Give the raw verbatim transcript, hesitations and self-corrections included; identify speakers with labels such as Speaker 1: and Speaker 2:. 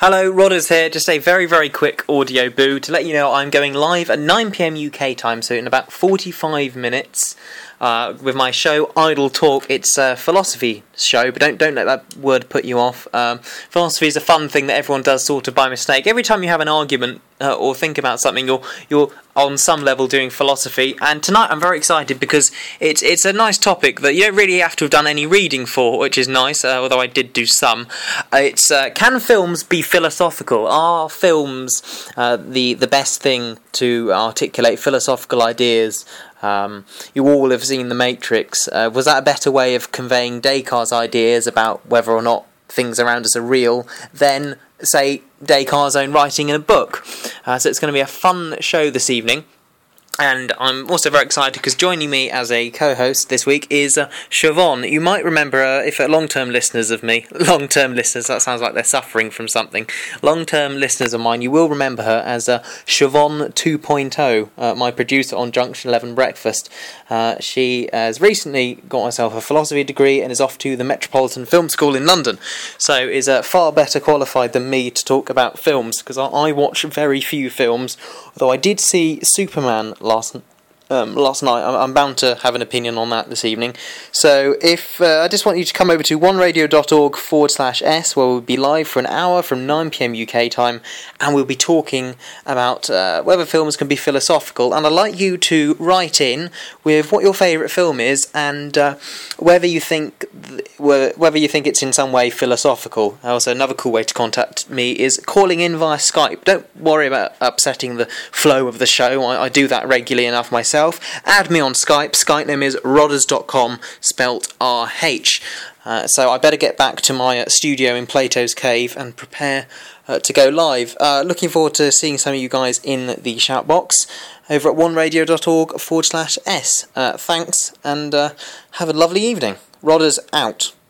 Speaker 1: Hello, Rodders here. Just a very, very quick audio boo to let you know I'm going live at nine p m U K time, so in about forty-five minutes, uh, with my show Idle Talk. It's a philosophy show, but don't don't let that word put you off. Um, philosophy is a fun thing that everyone does sort of by mistake. Every time you have an argument uh, or think about something, you're you're on some level doing philosophy. And tonight I'm very excited because it's it's a nice topic that you don't really have to have done any reading for, which is nice. Uh, although I did do some. Uh, it's uh, can films be philosophical? Are films uh, the the best thing to articulate philosophical ideas? Um, you all have seen The Matrix. Uh, was that a better way of conveying Descartes' ideas about whether or not things around us are real than, say, Descartes' own writing in a book? Uh, so it's going to be a fun show this evening. And I'm also very excited because joining me as a co-host this week is uh, Siobhan. You might remember, uh, if uh, long-term listeners of me, long-term listeners, that sounds like they're suffering from something, long-term listeners of mine, you will remember her as uh, Siobhan two point oh, uh, my producer on Junction eleven Breakfast. Uh, she has recently got herself a philosophy degree and is off to the Metropolitan Film School in London, so is uh, far better qualified than me to talk about films, because I, I watch very few films, although I did see Superman last um, last night. I'm, I'm bound to have an opinion on that this evening. So if uh, I just want you to come over to oneradio.org forward slash S, where we'll be live for an hour from nine p m U K time, and we'll be talking about uh, whether films can be philosophical. And I'd like you to write in with what your favourite film is and uh, whether you think th- whether you think it's in some way philosophical. Also, another cool way to contact me is calling in via Skype. Don't worry about upsetting the flow of the show. I, I do that regularly enough myself. Add me on Skype. Skype name is rodders dot com, spelt R H. Uh, so I better get back to my uh, studio in Plato's Cave and prepare uh, to go live. Uh, looking forward to seeing some of you guys in the shout box over at oneradio.org forward slash S. Uh, thanks, and uh, have a lovely evening. Rodders out.